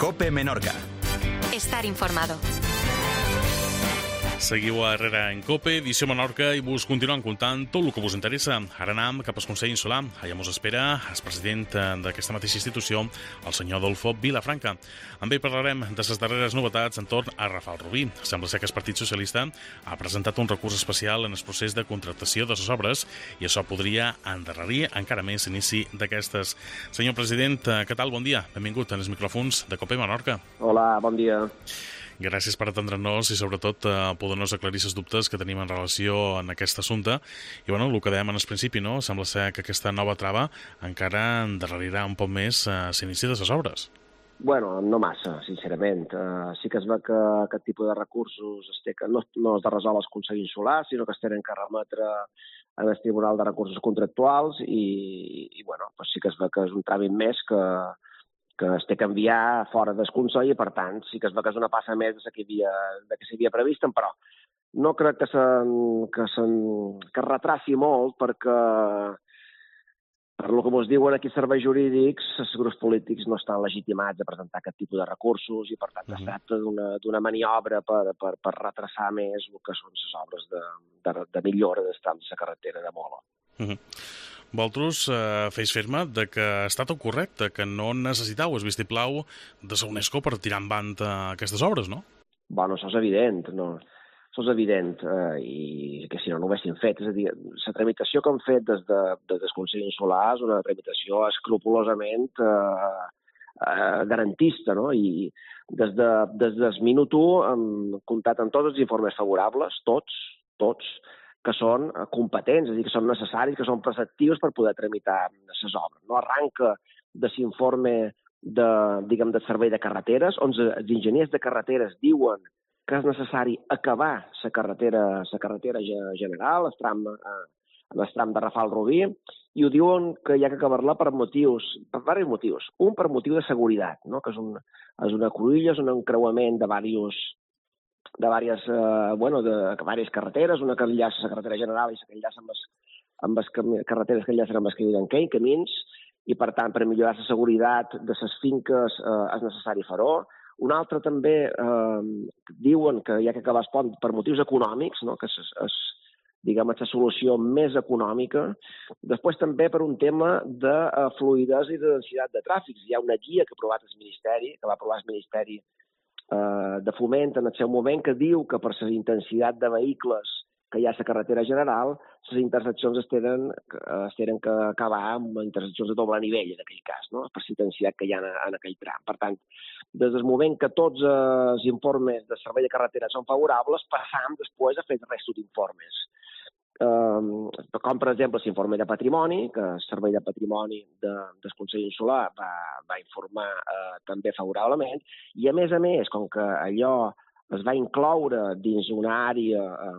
COPE Menorca. Estar informado. Seguiu a Herrera en COPE, edició Menorca, i vos continuem contant tot el que vos interessa. Ara anem cap al Consell Insular. Allà mos espera el president d'aquesta mateixa institució, el senyor Adolfo Vilafranca. Amb ell parlarem de les darreres novetats entorn a Rafal Rubí. Sembla ser que el Partit Socialista ha presentat un recurs especial en el procés de contractació de les obres i això podria endarrerir encara més l'inici d'aquestes. Senyor president, què tal? Bon dia. Benvingut en els micròfons de COPE Menorca. Hola, bon dia. Gràcies per atendre'ns i, sobretot, poder-nos aclarir els dubtes que tenim en relació amb aquest assumpte. I, el que dèiem en el principi, no? Sembla ser que aquesta nova trava encara endarrerirà un poc més l'inici de les obres. Bueno, no massa, sincerament. Sí que es veu que aquest tipus de recursos no es de resoldre al Consell Insular, sinó que es tenen que remetre en el Tribunal de Recursos Contractuals i sí que es veu que és un tràmit més que es té que enviar fora del Consell i, per tant, sí que es veu que és una passa més de que s'havia previst, però no crec que es retraci molt perquè, per el que ens diuen aquí serveis jurídics, els grups polítics no estan legitimats a presentar aquest tipus de recursos i, per tant, es tracta d'una maniobra per retrasar més el que són les obres de millora dels trams de la carretera de Mola. Vosaltres feis firma de que està tot correcte, que no necessiteu el vistiplau de la UNESCO per tirar endavant aquestes obres, no? Bueno, això és evident, no? Això és evident, i que si no ho haguessin fet. És a dir, la tramitació que han fet des del Consell Insular és una tramitació escrupolosament garantista, no? I des del minut 1 hem comptat amb tots els informes favorables, tots, que són competents, és a dir, que són necessaris, que són preceptius per poder tramitar les obres. No arranca de l'informe de servei de carreteres, on els enginyers de carreteres diuen que és necessari acabar la carretera general, el tram de Rafal Rubí, i ho diuen que hi ha que acabar-la per diversos motius. Un, per motiu de seguretat, no? Que és una cruïlla, és un encreuament de diverses carreteres, una que enllaça la carretera general i la que enllaça amb les carreteres que enllacen amb els camins, i per tant, per millorar la seguretat de les finques és necessari fer-ho. Un altre també diuen que hi ha que acabar el pont per motius econòmics, no? Que és la solució més econòmica. Després també per un tema de fluïdesa i de densitat de tràfic. Hi ha una guia que va aprovar el Ministeri de Foment en el seu moment, que diu que per la intensitat de vehicles que hi ha a la carretera general, les interseccions es tenen que acabar amb interseccions de doble nivell, en aquell cas, no? Per la intensitat que hi ha en aquell tram. Per tant, des del moment que tots els informes de servei de carretera són favorables, passam després a fer el resta d'informes. Com, per exemple, l'informe de patrimoni, que el Servei de Patrimoni del Consell Insular va informar també favorablement, i a més, com que allò es va incloure dins una àrea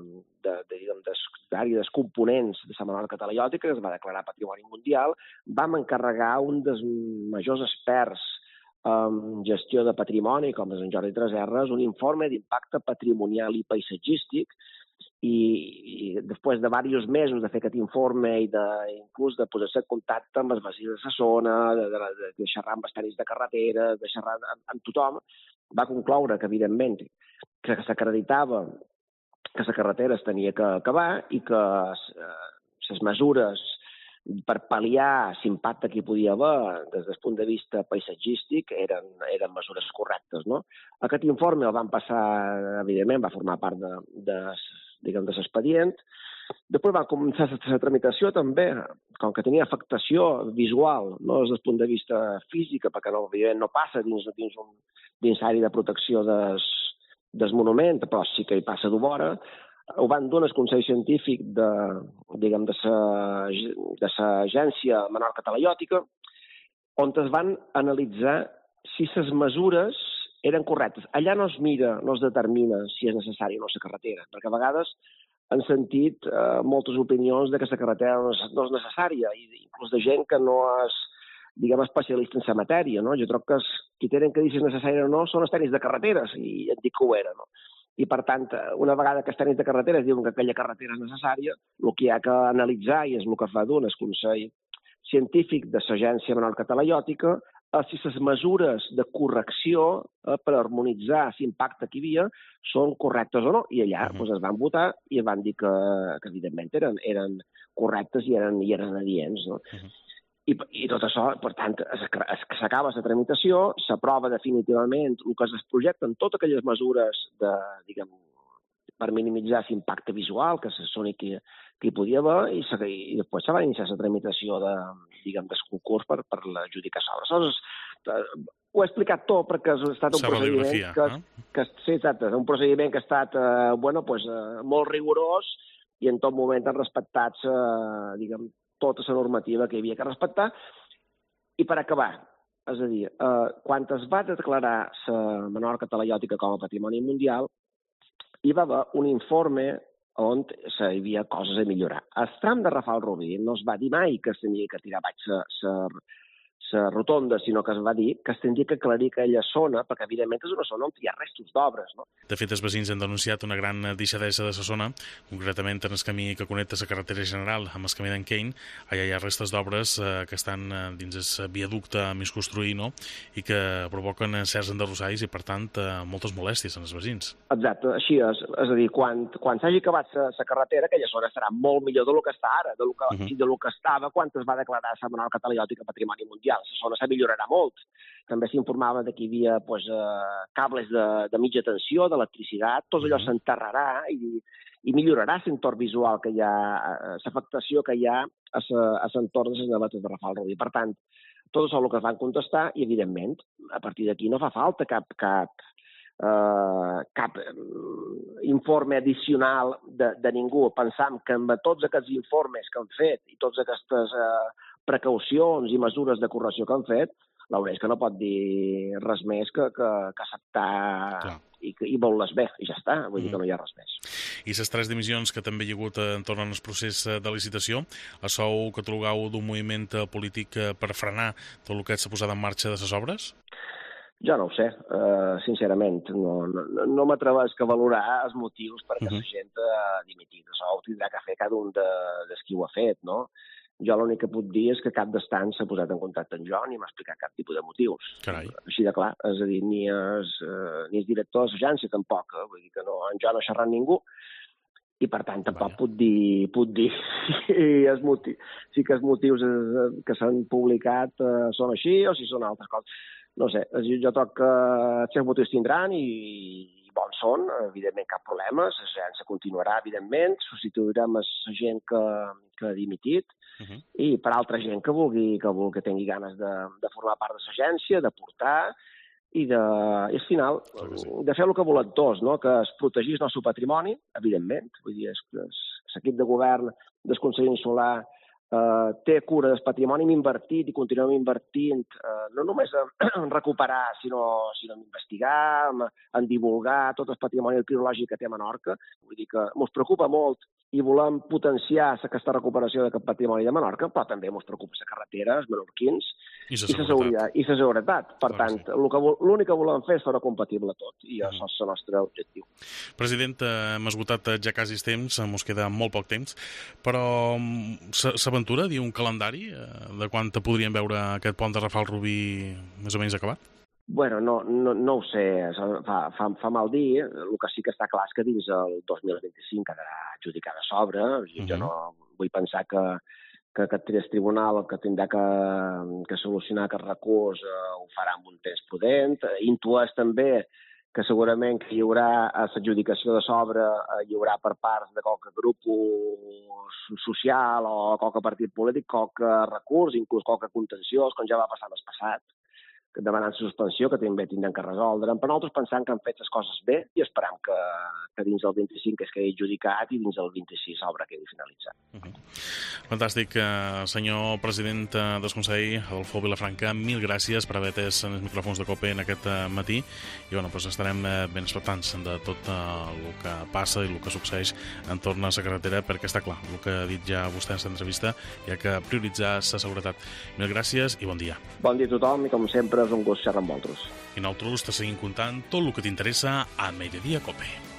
dels components de la Menorca talaiòtica, que es va declarar Patrimoni Mundial, vam encarregar un dels majors experts en gestió de patrimoni, com és en Jordi Tresserras, un informe d'impacte patrimonial i paisatgístic, i després de diversos mesos de fer aquest informe i inclús de posar-se en contacte amb els veïns de la zona, de xerrar amb els tècnics de carretera, de xerrar amb tothom, va concloure que, evidentment, que s'acreditava que la carretera es tenia que acabar i que les mesures per pal·liar l'impacte que hi podia haver des del punt de vista paisatgístic eren mesures correctes, no? Aquest informe el van passar, evidentment, va formar part de l'expedient. Després va començar la tramitació també, com que tenia afectació visual, no des del punt de vista físic, perquè evidentment no passa dins l'àrea de protecció del monument, però sí que hi passa de vora. Ho van donar al Consell Científic de l'Agència Menorca Talaiòtica, on es van analitzar si les mesures eren correctes. Allà no es determina si és necessària o no la carretera, perquè a vegades han sentit moltes opinions de que la carretera no és necessària, inclús de gent que no és, especialista en la matèria, no? Jo crec que qui tenen que dir si és necessària o no són els tècnics de carreteres, i et dic que ho era, no? I, per tant, una vegada que els tècnics de carreteres diuen que aquella carretera és necessària, el que hi ha que analitzar, i és el que fa d'un el Consell Científic de l'Agència Menorca Talaiòtica, si les mesures de correcció per harmonitzar l'impacte que hi havia són correctes o no. I allà es van votar i van dir que evidentment, eren correctes i eren adients. No? I tot això, per tant, s'acaba la tramitació, s'aprova definitivament el que es projecten totes aquelles mesures per minimitzar l'impacte visual, que se soni que hi podia haver, i després se va iniciar la tramitació del concurs per l'adjudicar l'obra. Aleshores, ho he explicat tot perquè ha estat un procediment un procediment que ha estat molt rigorós i en tot moment han respectat tota la normativa que hi havia que respectar. I per acabar, és a dir, quan es va declarar la Menorca talaiòtica com a patrimoni mundial, hi va haver un informe on hi havia coses a millorar. Al tram de Rafal Rubí no es va dir mai que s'havia que tirar baix la rotonda, sinó que es va dir que s'havia que aclarir aquella zona, perquè evidentment és una zona on hi ha restos d'obres. No? De fet, els veïns han denunciat una gran deixadesa de la zona, concretament en el camí que connecta la carretera general amb el camí d'en Kane. Allà hi ha restes d'obres que estan dins el viaducte mig construir, no? I que provoquen certs enderrossalls i, per tant, moltes molèsties en els veïns. Exacte, així és. És a dir, quan s'hagi acabat la carretera, aquella zona serà molt millor del que està ara, del que estava quan es va declarar la Menorca talaiòtica patrimoni mundial. La zona se millorarà molt. També s'informava que hi havia cables de mitja tensió, d'electricitat, tot allò s'enterrarà i millorarà l'entorn visual que hi ha, l'afectació que hi ha a l'entorn de les navetes de Rafal Rubí. Per tant, tot això és el que es van contestar i, evidentment, a partir d'aquí no fa falta cap informe addicional de ningú. Pensam que amb tots aquests informes que han fet i totes aquestes precaucions i mesures de correcció que han fet, l'UNESCO no pot dir res més que acceptar i vol-les bé, i ja està, vull dir que no hi ha res més. I les 3 dimissions que també hi ha hagut entorn al procés de licitació, això ho catalogau d'un moviment polític per frenar tot el que s'ha posat en marxa de les obres? Jo no ho sé, sincerament. No m'atreveix a valorar els motius perquè la gent ha dimitit. Això ho tindrà que fer cada un dels qui ho ha fet, no? Jo l'únic que puc dir és que cap d'estant s'ha posat en contacte amb jo ni m'ha explicat cap tipus de motius. Carai. Així de clar, és a dir, ni el director de l'agència tampoc, vull dir que no, amb jo no ha xerrat ningú, i per tant tampoc puc dir si que els motius que s'han publicat són així o si són altres coses. No sé, jo trobo que els seus motius tindran i bons són, evidentment cap problema, l'agència continuarà, evidentment, substituirem la gent que ha dimitit, i per altra gent que tingui ganes de formar part de l'agència, de portar, i al final, de fer el que volen tots, no? Que es protegís el nostre patrimoni, evidentment, vull dir, l'equip de govern del Consell Insular té cura del patrimoni, hem invertit i continuem invertint no només en recuperar, sinó en investigar, en divulgar tot el patrimoni arqueològic que té Menorca. Vull dir que ens preocupa molt i volem potenciar aquesta recuperació d'aquest patrimoni de Menorca, però també ens preocupa la carretera, els menorquins i la seguretat. Per tant, l'únic que volem fer és fer-ho compatible tot, i això és el nostre objectiu. President, hem esgotat ja quasi el temps, ens queda molt poc temps, però s'aventura dir un calendari de quan podríem veure aquest pont de Rafal Rubí més o menys acabat? Bueno, no ho sé, fa mal dir. El que sí que està clar és que dins el 2025 quedarà adjudicada l'obra. Jo no vull pensar que aquest tribunal que tindrà que solucionar aquest recurs ho farà amb un temps prudent. Intueix també que segurament que hi haurà l'adjudicació de l'obra, hi haurà per part de qualque grup social o qualque partit polític, qualque recurs, inclús qualque contenciós, com ja va passar l'any passat, demanant suspensió, que també tindran que resoldre. Per nosaltres pensant que han fet les coses bé i esperam que dins del 25 es quedi adjudicat i dins del 26 l'obra quedi finalitzat. Fantàstic. Senyor president del Consell, Adolfo Vilafranca, mil gràcies per haver atès en els micròfons de COPE en aquest matí i estarem ben expectants de tot el que passa i el que succeeix entorn a la carretera, perquè està clar, el que ha dit ja vostè en l'entrevista, hi ha que prioritzar la seguretat. Mil gràcies i bon dia. Bon dia a tothom i com sempre és un gust xerrar amb vosaltres. I nosaltres te seguim contant tot el que t'interessa a Mediodía Cope.